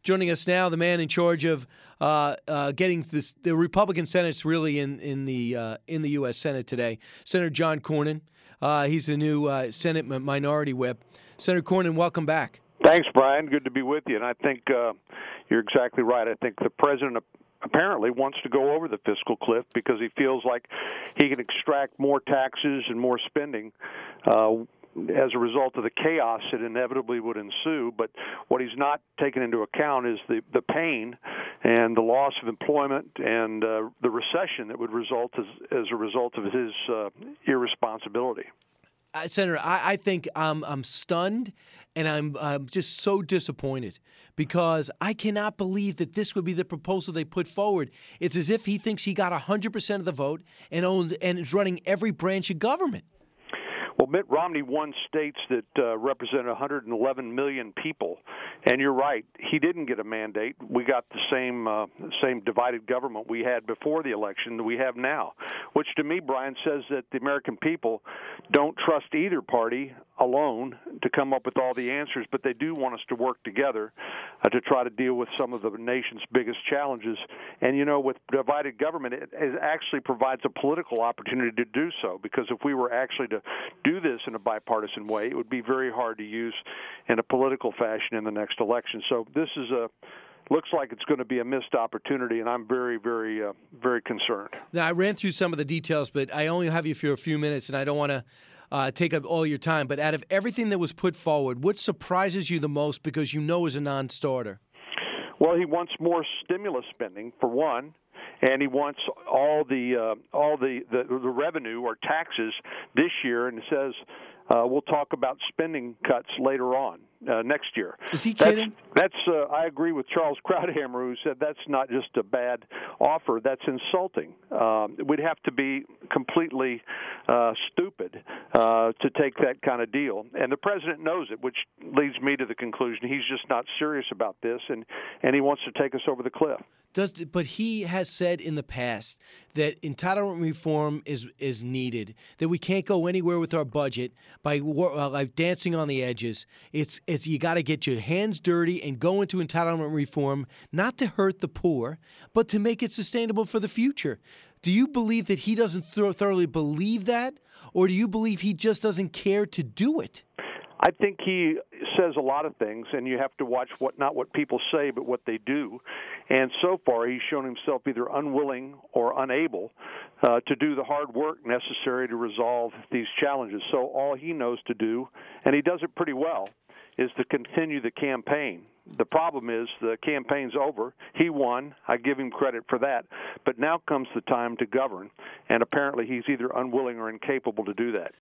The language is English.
Joining us now, the man in charge of getting the Republican Senate's really in the U.S. Senate today, Senator John Cornyn. He's the new Senate Minority Whip. Senator Cornyn, welcome back. Thanks, Brian. Good to be with you. And I think you're exactly right. I think the president apparently wants to go over the fiscal cliff because he feels like he can extract more taxes and more spending as a result of the chaos that inevitably would ensue. But what he's not taken into account is the pain and the loss of employment and the recession that would result as a result of his irresponsibility. Senator, I think I'm stunned and I'm just so disappointed because I cannot believe that this would be the proposal they put forward. It's as if he thinks he got 100% of the vote and is running every branch of government. Well, Mitt Romney won states that represent 111 million people, and you're right. He didn't get a mandate. We got the same divided government we had before the election that we have now, which to me, Brian, says that the American people don't trust either party alone to come up with all the answers, but they do want us to work together to try to deal with some of the nation's biggest challenges. And, you know, with divided government, it actually provides a political opportunity to do so, because if we were actually to do this in a bipartisan way, it would be very hard to use in a political fashion in the next election. So this is looks like it's going to be a missed opportunity, and I'm very, very, very concerned. Now, I ran through some of the details, but I only have you for a few minutes, and I don't want to take up all your time. But out of everything that was put forward, what surprises you the most because you know is a non-starter? Well, he wants more stimulus spending, for one. And he wants all the revenue or taxes this year, and says we'll talk about spending cuts later on next year. Is he kidding? That's I agree with Charles Krauthammer, who said that's not just a bad offer, that's insulting. We'd have to be completely stupid to take that kind of deal. And the president knows it, which leads me to the conclusion he's just not serious about this, and he wants to take us over the cliff. But he has said in the past that entitlement reform is needed, that we can't go anywhere with our budget by like dancing on the edges. It's you got to get your hands dirty and go into entitlement reform, not to hurt the poor, but to make it sustainable for the future. Do you believe that he doesn't thoroughly believe that, or do you believe he just doesn't care to do it? I think he says a lot of things, and you have to watch not what people say, but what they do. And so far, he's shown himself either unwilling or unable to do the hard work necessary to resolve these challenges. So all he knows to do, and he does it pretty well, is to continue the campaign. The problem is the campaign's over. He won. I give him credit for that. But now comes the time to govern, and apparently he's either unwilling or incapable to do that.